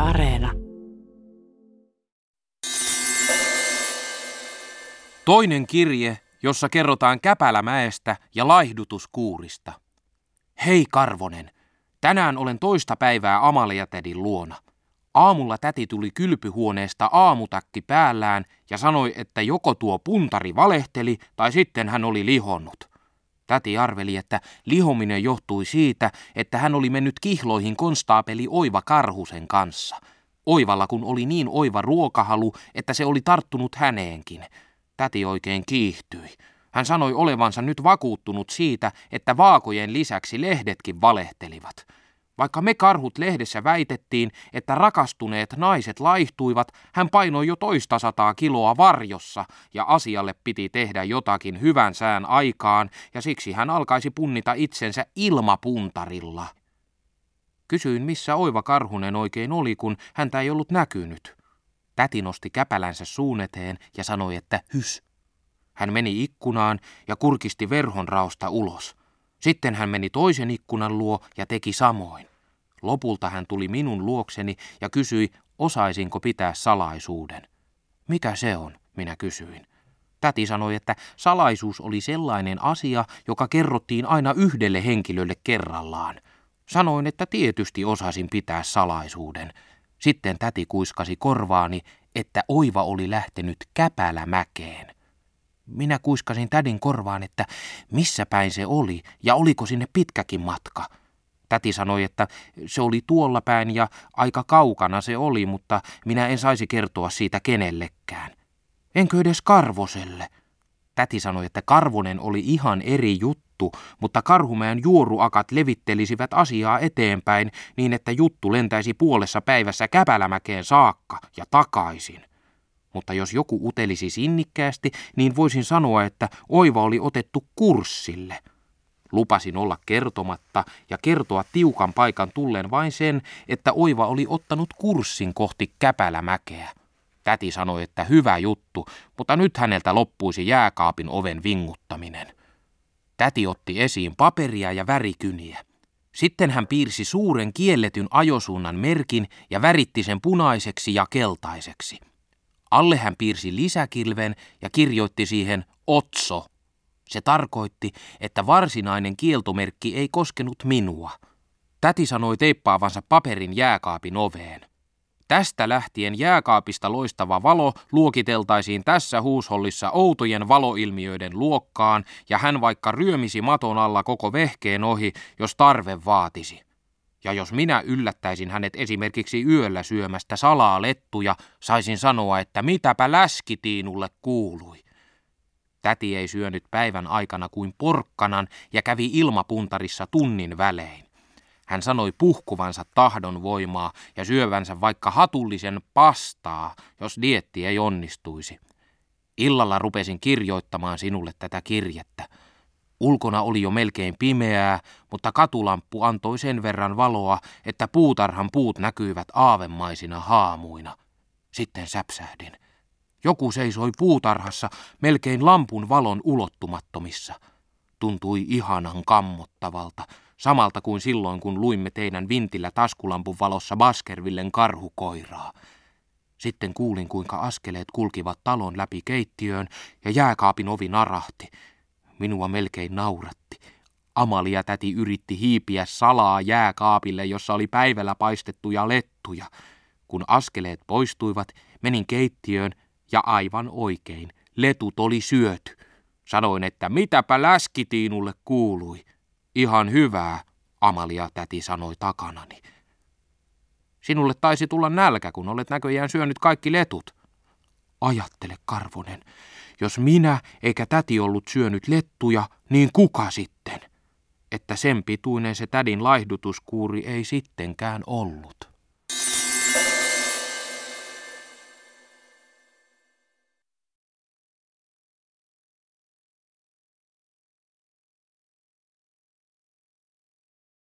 Areena. Toinen kirje, jossa kerrotaan Käpälämäestä ja laihdutuskuurista. Hei Karvonen, tänään olen toista päivää Amalia-tädin luona. Aamulla täti tuli kylpyhuoneesta aamutakki päällään ja sanoi, että joko tuo puntari valehteli tai sitten hän oli lihonnut. Täti arveli, että lihominen johtui siitä, että hän oli mennyt kihloihin konstaapeli Oiva Karhusen kanssa. Oivalla kun oli niin oiva ruokahalu, että se oli tarttunut häneenkin. Täti oikein kiihtyi. Hän sanoi olevansa nyt vakuuttunut siitä, että vaakojen lisäksi lehdetkin valehtelivat. Vaikka me karhut lehdessä väitettiin, että rakastuneet naiset laihtuivat, hän painoi jo 200 kiloa varjossa ja asialle piti tehdä jotakin hyvän sään aikaan ja siksi hän alkaisi punnita itsensä ilmapuntarilla. Kysyin, missä Oiva Karhunen oikein oli, kun häntä ei ollut näkynyt. Täti nosti käpälänsä suun eteen ja sanoi, että hys. Hän meni ikkunaan ja kurkisti verhonraosta ulos. Sitten hän meni toisen ikkunan luo ja teki samoin. Lopulta hän tuli minun luokseni ja kysyi, osaisinko pitää salaisuuden. Mikä se on, minä kysyin. Täti sanoi, että salaisuus oli sellainen asia, joka kerrottiin aina yhdelle henkilölle kerrallaan. Sanoin, että tietysti osasin pitää salaisuuden. Sitten täti kuiskasi korvaani, että Oiva oli lähtenyt Käpälämäkeen. Minä kuiskasin tädin korvaan, että missä päin se oli ja oliko sinne pitkäkin matka. Täti sanoi, että se oli tuolla päin ja aika kaukana se oli, mutta minä en saisi kertoa siitä kenellekään. Enkö edes Karvoselle? Täti sanoi, että Karvonen oli ihan eri juttu, mutta Karhumäen juoruakat levittelisivät asiaa eteenpäin niin, että juttu lentäisi puolessa päivässä Käpälämäkeen saakka ja takaisin. Mutta jos joku utelisi sinnikkäästi, niin voisin sanoa, että Oiva oli otettu kurssille. Lupasin olla kertomatta ja kertoa tiukan paikan tullen vain sen, että Oiva oli ottanut kurssin kohti Käpälämäkeä. Täti sanoi, että hyvä juttu, mutta nyt häneltä loppuisi jääkaapin oven vinguttaminen. Täti otti esiin paperia ja värikyniä. Sitten hän piirsi suuren kielletyn ajosuunnan merkin ja väritti sen punaiseksi ja keltaiseksi. Alle hän piirsi lisäkilven ja kirjoitti siihen Otso. Se tarkoitti, että varsinainen kieltomerkki ei koskenut minua. Täti sanoi teippaavansa paperin jääkaapin oveen. Tästä lähtien jääkaapista loistava valo luokiteltaisiin tässä huushollissa outojen valoilmiöiden luokkaan ja hän vaikka ryömisi maton alla koko vehkeen ohi, jos tarve vaatisi. Ja jos minä yllättäisin hänet esimerkiksi yöllä syömästä salaa lettuja, saisin sanoa, että mitäpä läskitiinulle kuului. Täti ei syönyt päivän aikana kuin porkkanan ja kävi ilmapuntarissa tunnin välein. Hän sanoi puhkuvansa tahdonvoimaa ja syövänsä vaikka hatullisen pastaa, jos dieetti ei onnistuisi. Illalla rupesin kirjoittamaan sinulle tätä kirjettä. Ulkona oli jo melkein pimeää, mutta katulamppu antoi sen verran valoa, että puutarhan puut näkyivät aavemaisina haamuina. Sitten säpsähdin. Joku seisoi puutarhassa melkein lampun valon ulottumattomissa. Tuntui ihanan kammottavalta, samalta kuin silloin, kun luimme teidän vintillä taskulampun valossa Baskervillen karhukoiraa. Sitten kuulin, kuinka askeleet kulkivat talon läpi keittiöön ja jääkaapin ovi narahti. Minua melkein nauratti. Amalia-täti yritti hiipiä salaa jääkaapille, jossa oli päivällä paistettuja lettuja. Kun askeleet poistuivat, menin keittiöön ja aivan oikein, letut oli syöty. Sanoin, että mitäpä läskitiinulle kuului. Ihan hyvää, Amalia-täti sanoi takanani. Sinulle taisi tulla nälkä, kun olet näköjään syönyt kaikki letut. Ajattele, Karvonen, jos minä eikä täti ollut syönyt lettuja, niin kuka sitten? Että sen pituinen se tädin laihdutuskuuri ei sittenkään ollut.